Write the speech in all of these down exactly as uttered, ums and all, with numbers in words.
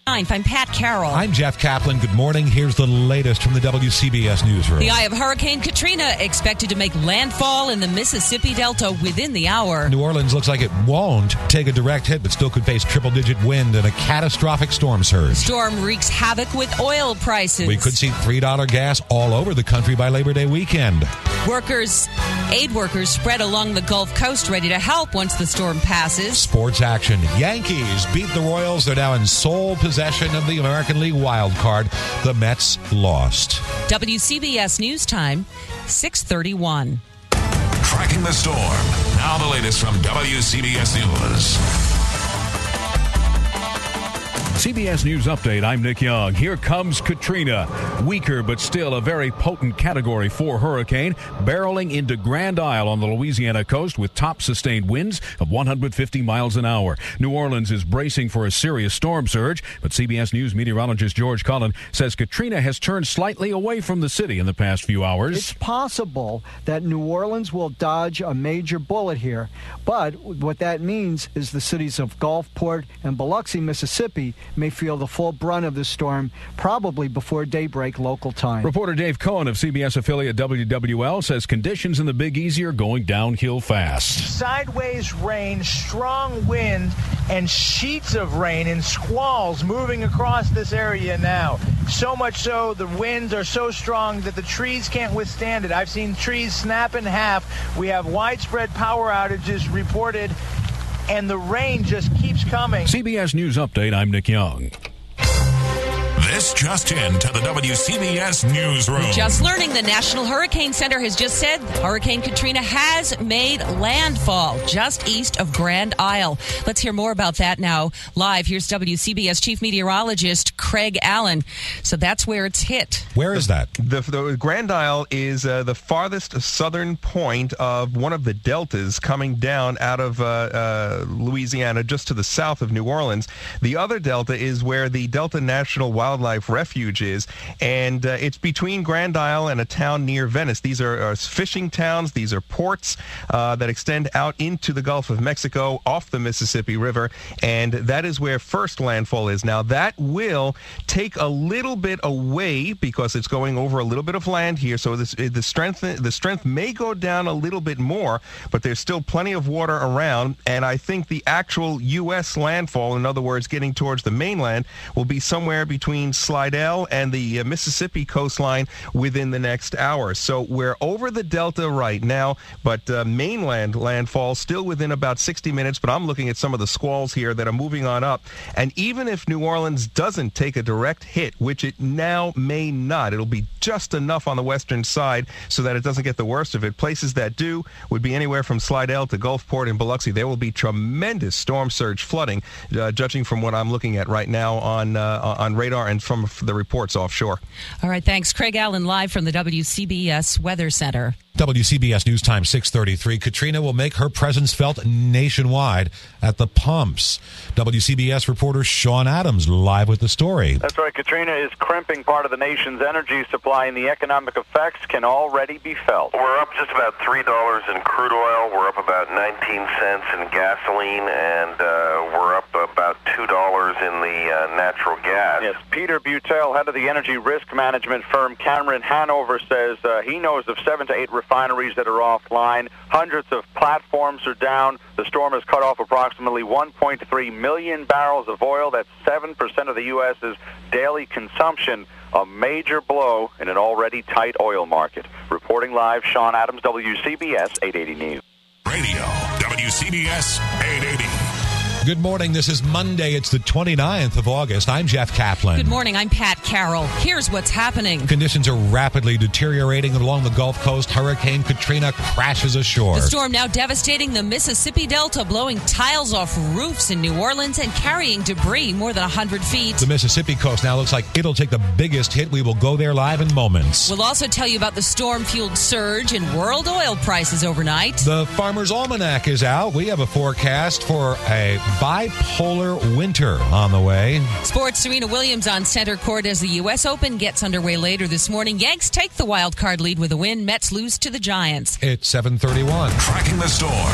I'm Pat Carroll. I'm Jeff Kaplan. Good morning. Here's the latest from the W C B S Newsroom. The eye of Hurricane Katrina expected to make landfall in the Mississippi Delta within the hour. New Orleans looks like it won't take a direct hit, but still could face triple-digit wind and a catastrophic storm surge. Storm wreaks havoc with oil prices. We could see three dollars gas all over the country by Labor Day weekend. Workers, aid workers spread along the Gulf Coast ready to help once the storm passes. Sports action. Yankees beat the Royals. They're now in sole possession of the American League wild card. The Mets lost. W C B S News Time, six thirty-one. Tracking the storm. Now the latest from W C B S News. C B S News Update, I'm Nick Young. Here comes Katrina. Weaker, but still a very potent Category four hurricane barreling into Grand Isle on the Louisiana coast with top sustained winds of one hundred fifty miles an hour. New Orleans is bracing for a serious storm surge, but C B S News meteorologist George Cullen says Katrina has turned slightly away from the city in the past few hours. It's possible that New Orleans will dodge a major bullet here, but what that means is the cities of Gulfport and Biloxi, Mississippi, may feel the full brunt of the storm probably before daybreak local time. Reporter Dave Cohen of C B S affiliate W W L says conditions in the Big Easy are going downhill fast. Sideways rain, strong wind, and sheets of rain and squalls moving across this area now. So much so the winds are so strong that the trees can't withstand it. I've seen trees snap in half. We have widespread power outages reported, and the rain just keeps coming. C B S News Update, I'm Nick Young. This just in to the W C B S Newsroom. Just learning, the National Hurricane Center has just said Hurricane Katrina has made landfall just east of Grand Isle. Let's hear more about that now. Live, here's W C B S Chief Meteorologist Craig Allen. So that's where it's hit. Where is that? The, the Grand Isle is uh, the farthest southern point of one of the deltas coming down out of uh, uh, Louisiana, just to the south of New Orleans. The other delta is where the Delta National Wildlife Refuge is, and uh, it's between Grand Isle and a town near Venice. These are, are fishing towns. These are ports uh, that extend out into the Gulf of Mexico off the Mississippi River, and that is where first landfall is. Now, that will take a little bit away because it's going over a little bit of land here, so this, the strength the strength may go down a little bit more, but there's still plenty of water around, and I think the actual U S landfall, in other words, getting towards the mainland, will be somewhere between Slidell and the uh, Mississippi coastline within the next hour. So we're over the delta right now, but uh, mainland landfall still within about sixty minutes, but I'm looking at some of the squalls here that are moving on up. And even if New Orleans doesn't take a direct hit, which it now may not, it'll be just enough on the western side so that it doesn't get the worst of it. Places that do would be anywhere from Slidell to Gulfport and Biloxi. There will be tremendous storm surge flooding, uh, judging from what I'm looking at right now on uh, on radar and from the reports offshore. All right, thanks. Craig Allen live from the W C B S Weather Center. W C B S News Time, six thirty-three. Katrina will make her presence felt nationwide at the pumps. W C B S reporter Sean Adams live with the story. That's right. Katrina is crimping part of the nation's energy supply, and the economic effects can already be felt. We're up just about three dollars in crude oil. We're up about nineteen cents in gasoline, and uh, we're up about two dollars in the uh, natural gas. Yes, Peter Butel, head of the energy risk management firm Cameron Hanover, says uh, he knows of seven to eight refineries that are offline. Hundreds of platforms are down. The storm has cut off approximately one point three million barrels of oil. That's seven percent of the U S's daily consumption. A major blow in an already tight oil market. Reporting live, Sean Adams, W C B S eight eighty News. Radio, W C B S eight eighty. Good morning. This is Monday. It's the twenty-ninth of August. I'm Jeff Kaplan. Good morning. I'm Pat Carroll. Here's what's happening. Conditions are rapidly deteriorating along the Gulf Coast. Hurricane Katrina crashes ashore. The storm now devastating the Mississippi Delta, blowing tiles off roofs in New Orleans and carrying debris more than one hundred feet. The Mississippi coast now looks like it'll take the biggest hit. We will go there live in moments. We'll also tell you about the storm-fueled surge in world oil prices overnight. The Farmer's Almanac is out. We have a forecast for a bipolar winter on the way. Sports, Serena Williams on center court as the U S Open gets underway later this morning. Yanks take the wild card lead with a win. Mets lose to the Giants. It's seven thirty-one. Tracking the storm. Now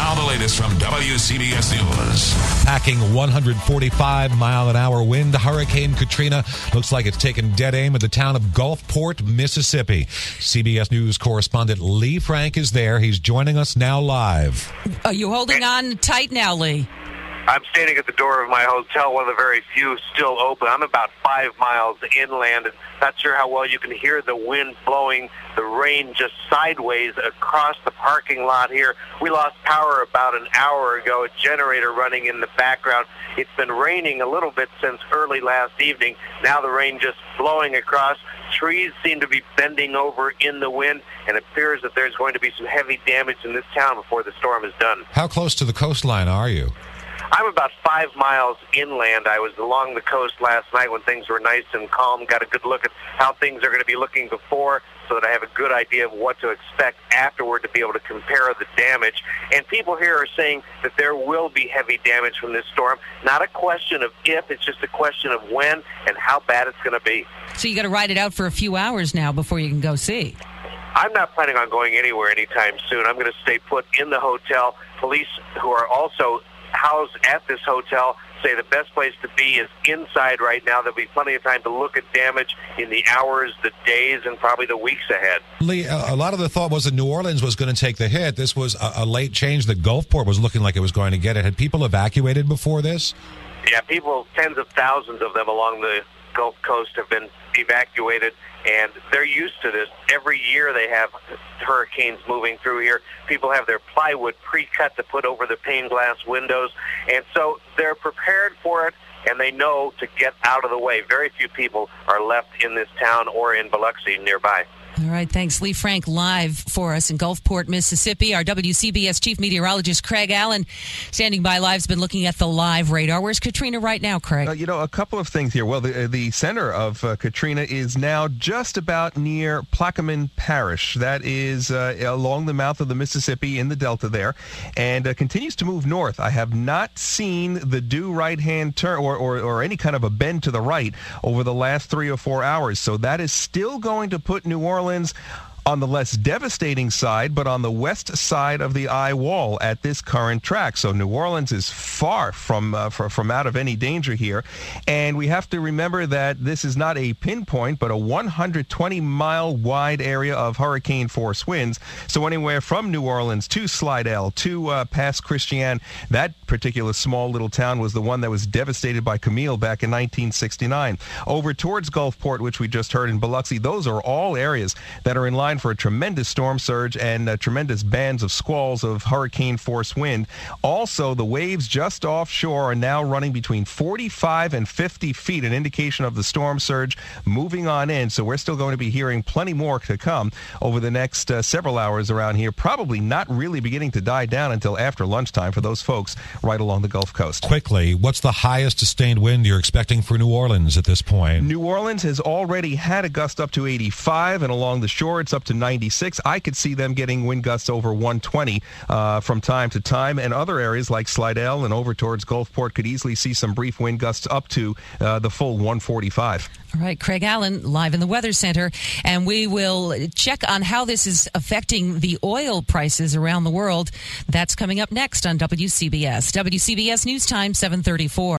Now the latest from W C B S News. Packing one hundred forty-five mile an hour wind, Hurricane Katrina looks like it's taken dead aim at the town of Gulfport, Mississippi. C B S News correspondent Lee Frank is there. He's joining us now live. Are you holding on tight now, Lee? I'm standing at the door of my hotel, one of the very few still open. I'm about five miles inland, and not sure how well you can hear the wind blowing the rain just sideways across the parking lot here. We lost power about an hour ago, a generator running in the background. It's been raining a little bit since early last evening. Now the rain just blowing across. Trees seem to be bending over in the wind, and it appears that there's going to be some heavy damage in this town before the storm is done. How close to the coastline are you? I'm about five miles inland. I was along the coast last night when things were nice and calm, got a good look at how things are going to be looking before so that I have a good idea of what to expect afterward to be able to compare the damage. And people here are saying that there will be heavy damage from this storm. Not a question of if, it's just a question of when and how bad it's going to be. So you got to ride it out for a few hours now before you can go see. I'm not planning on going anywhere anytime soon. I'm going to stay put in the hotel. Police who are also housed at this hotel say the best place to be is inside right now. There'll be plenty of time to look at damage in the hours, the days, and probably the weeks ahead. Lee, a lot of the thought was that New Orleans was going to take the hit. This was a, a late change that Gulfport was looking like it was going to get it. Had people evacuated before this? Yeah, people, tens of thousands of them along the Gulf Coast have been evacuated, and they're used to this. Every year they have hurricanes moving through here. People have their plywood pre-cut to put over the pane glass windows, and so they're prepared for it, and they know to get out of the way. Very few people are left in this town or in Biloxi nearby. All right, thanks. Lee Frank live for us in Gulfport, Mississippi. Our W C B S chief meteorologist, Craig Allen, standing by live, has been looking at the live radar. Where's Katrina right now, Craig? Uh, you know, a couple of things here. Well, the, the center of uh, Katrina is now just about near Plaquemine Parish. That is uh, along the mouth of the Mississippi in the Delta there, and uh, continues to move north. I have not seen the due right-hand turn or, or, or any kind of a bend to the right over the last three or four hours. So that is still going to put New Orleans on the less devastating side, but on the west side of the eye wall at this current track. So New Orleans is far from uh, from, from out of any danger here. And we have to remember that this is not a pinpoint, but a one hundred twenty mile wide area of hurricane force winds. So anywhere from New Orleans to Slidell to uh, past Christian, that particular small little town was the one that was devastated by Camille back in nineteen sixty-nine. Over towards Gulfport, which we just heard in Biloxi, those are all areas that are in line for a tremendous storm surge and uh, tremendous bands of squalls of hurricane force wind. Also, the waves just offshore are now running between forty-five and fifty feet, an indication of the storm surge moving on in. So we're still going to be hearing plenty more to come over the next uh, several hours around here, probably not really beginning to die down until after lunchtime for those folks right along the Gulf Coast. Quickly, what's the highest sustained wind you're expecting for New Orleans at this point? New Orleans has already had a gust up to eighty-five, and along the shore it's up to ninety-six. I could see them getting wind gusts over one twenty uh, from time to time, and other areas like Slidell and over towards Gulfport could easily see some brief wind gusts up to uh, the full one forty-five. All right, Craig Allen, live in the Weather Center, and we will check on how this is affecting the oil prices around the world. That's coming up next on W C B S. W C B S News Time, seven thirty-four.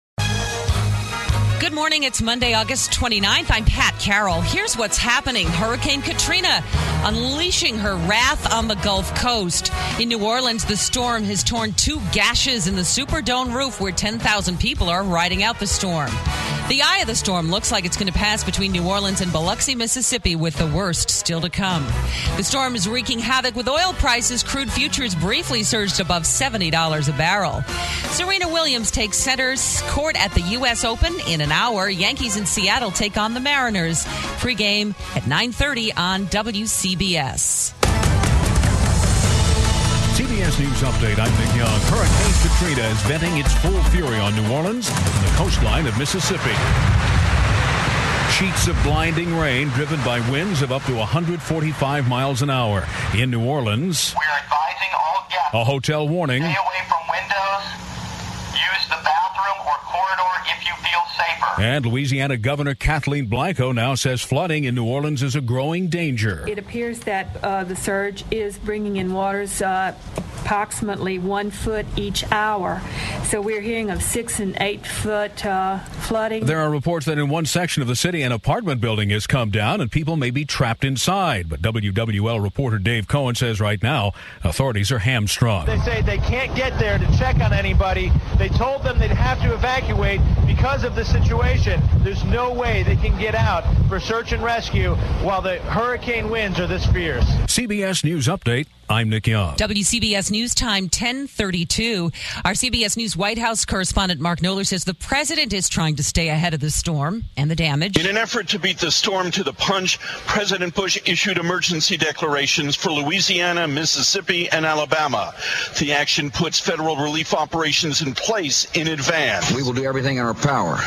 Good morning. It's Monday, August twenty-ninth. I'm Pat Carroll. Here's what's happening. Hurricane Katrina unleashing her wrath on the Gulf Coast. In New Orleans, the storm has torn two gashes in the Superdome roof where ten thousand people are riding out the storm. The eye of the storm looks like it's going to pass between New Orleans and Biloxi, Mississippi, with the worst still to come. The storm is wreaking havoc with oil prices. Crude futures briefly surged above seventy dollars a barrel. Serena Williams takes center court at the U S Open in an hour. Yankees in Seattle take on the Mariners. Pre-game at nine thirty on W C B S. C B S News Update, I'm Nick Young. Hurricane Katrina is venting its full fury on New Orleans and the coastline of Mississippi. Sheets of blinding rain driven by winds of up to one hundred forty-five miles an hour. In New Orleans, we are advising all guests a hotel warning. Stay away from windows, use the bathroom or corridor if you feel safer. And Louisiana Governor Kathleen Blanco now says flooding in New Orleans is a growing danger. It appears that uh, the surge is bringing in waters uh, approximately one foot each hour. So we're hearing of six and eight foot uh, flooding. There are reports that in one section of the city, an apartment building has come down and people may be trapped inside. But W W L reporter Dave Cohen says right now authorities are hamstrung. They say they can't get there to check on anybody. They told them they'd have to evacuate because of the situation. There's no way they can get out for search and rescue while the hurricane winds are this fierce. C B S News Update. I'm Nick Young. W C B S News Time, ten thirty-two. Our C B S News White House correspondent Mark Knoller says the president is trying to stay ahead of the storm and the damage. In an effort to beat the storm to the punch, President Bush issued emergency declarations for Louisiana, Mississippi, and Alabama. The action puts federal relief operations in place in advance. We will do everything in our power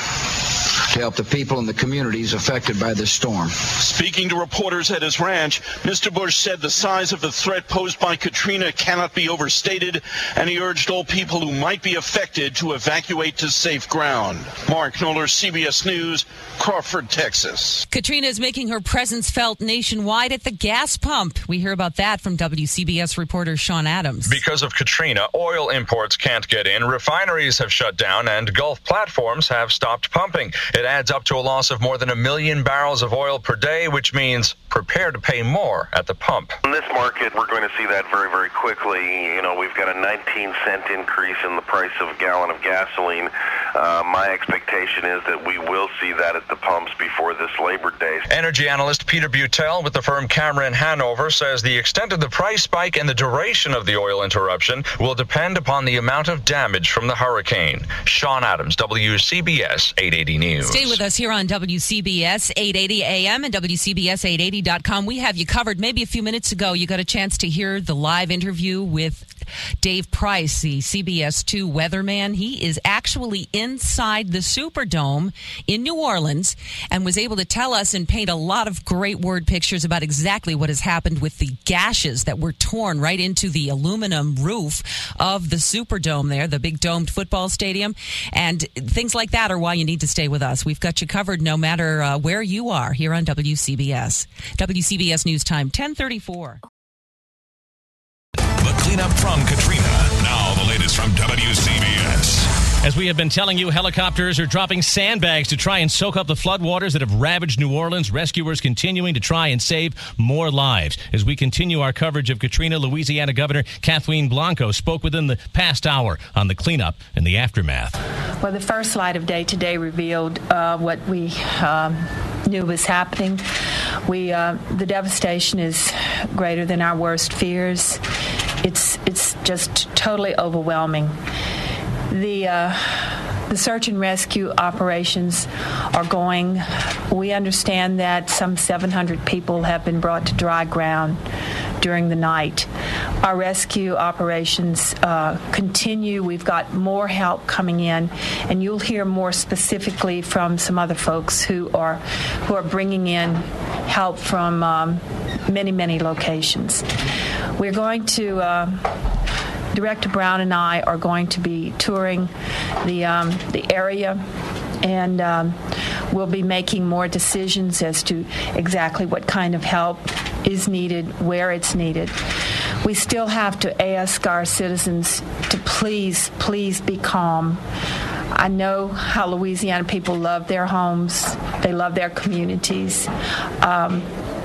to help the people and the communities affected by this storm. Speaking to reporters at his ranch, Mister Bush said the size of the threat posed by Katrina cannot be overstated, and he urged all people who might be affected to evacuate to safe ground. Mark Knoller, C B S News, Crawford, Texas. Katrina is making her presence felt nationwide at the gas pump. We hear about that from W C B S reporter Sean Adams. Because of Katrina, oil imports can't get in, refineries have shut down, and Gulf platforms have stopped pumping. It adds up to a loss of more than a million barrels of oil per day, which means prepare to pay more at the pump. In this market, we're going to see that very, very quickly. You know, we've got a nineteen cent increase in the price of a gallon of gasoline. Uh, my expectation is that we will see that at the pumps before this Labor Day. Energy analyst Peter Butel with the firm Cameron Hanover says the extent of the price spike and the duration of the oil interruption will depend upon the amount of damage from the hurricane. Sean Adams, W C B S eight eighty News. Stay with us here on W C B S eight eighty A M and W C B S eight eighty dot com. We have you covered. Maybe a few minutes ago, you got a chance to hear the live interview with Dave Price, the C B S two weatherman. He is actually inside the Superdome in New Orleans and was able to tell us and paint a lot of great word pictures about exactly what has happened with the gashes that were torn right into the aluminum roof of the Superdome there, the big domed football stadium. And things like that are why you need to stay with us. We've got you covered no matter uh, where you are here on W C B S. W C B S News Time, ten thirty-four. The cleanup from Katrina. Now the latest from W C B S. As we have been telling you, helicopters are dropping sandbags to try and soak up the floodwaters that have ravaged New Orleans. Rescuers continuing to try and save more lives. As we continue our coverage of Katrina, Louisiana Governor Kathleen Blanco spoke within the past hour on the cleanup and the aftermath. Well, the first light of day today revealed uh, what we um, knew was happening. We uh, the devastation is greater than our worst fears. It's it's just totally overwhelming. The uh, the search and rescue operations are going. We understand that some seven hundred people have been brought to dry ground during the night. Our rescue operations uh, continue. We've got more help coming in, and you'll hear more specifically from some other folks who are who are bringing in help from um, many, many locations. We're going to. Uh, Director Brown and I are going to be touring the um, the area, and um, we'll be making more decisions as to exactly what kind of help is needed, where it's needed. We still have to ask our citizens to please, please be calm. I know how Louisiana people love their homes. They love their communities. Um,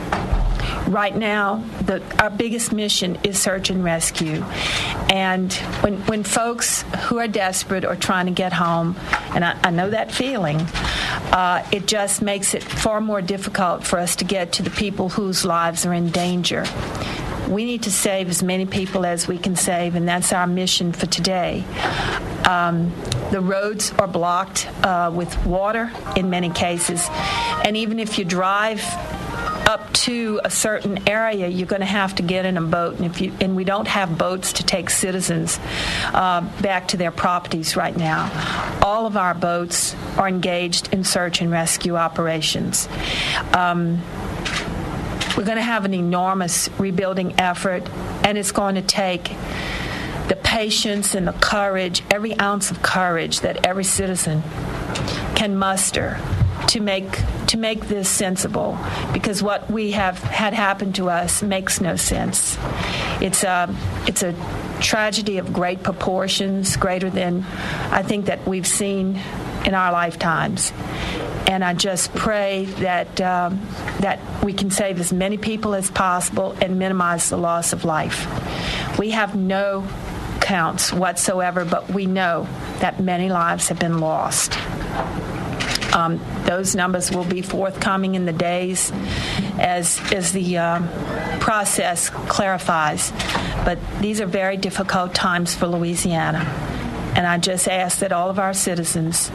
Right now, the, our biggest mission is search and rescue. And when when folks who are desperate are trying to get home, and I, I know that feeling, uh, it just makes it far more difficult for us to get to the people whose lives are in danger. We need to save as many people as we can save, and that's our mission for today. Um, the roads are blocked uh, with water in many cases, and even if you drive up to a certain area, you're going to have to get in a boat, and if you and we don't have boats to take citizens uh, back to their properties right now. All of our boats are engaged in search and rescue operations. Um, we're going to have an enormous rebuilding effort, and it's going to take the patience and the courage, every ounce of courage that every citizen can muster to make to make this sensible, because what we have had happen to us makes no sense. It's a it's a tragedy of great proportions, greater than I think that we've seen in our lifetimes. And I just pray that um, that we can save as many people as possible and minimize the loss of life. We have no counts whatsoever, but we know that many lives have been lost. Um, those numbers will be forthcoming in the days as as the um, process clarifies. But these are very difficult times for Louisiana. And I just ask that all of our citizens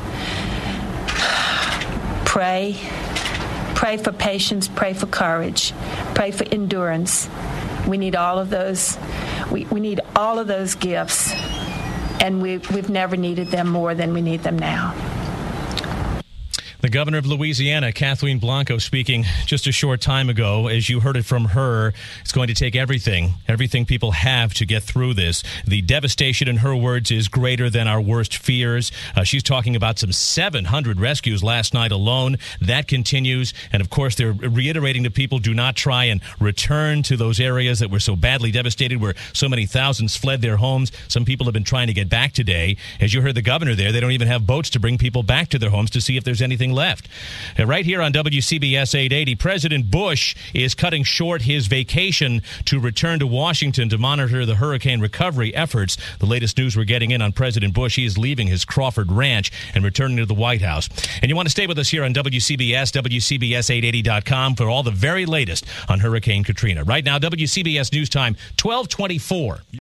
pray, pray for patience, pray for courage, pray for endurance. We need all of those. We, we need all of those gifts, and we, we've never needed them more than we need them now. The governor of Louisiana, Kathleen Blanco, speaking just a short time ago. As you heard it from her, it's going to take everything, everything people have to get through this. The devastation, in her words, is greater than our worst fears. Uh, she's talking about some seven hundred rescues last night alone. That continues. And, of course, they're reiterating to people, do not try and return to those areas that were so badly devastated, where so many thousands fled their homes. Some people have been trying to get back today. As you heard the governor there, they don't even have boats to bring people back to their homes to see if there's anything left. And right here on W C B S eight eighty, President Bush is cutting short his vacation to return to Washington to monitor the hurricane recovery efforts. The latest news we're getting in on President Bush, he is leaving his Crawford Ranch and returning to the White House. And you want to stay with us here on W C B S, W C B S eight eighty dot com for all the very latest on Hurricane Katrina. Right now, W C B S News Time, twelve twenty-four.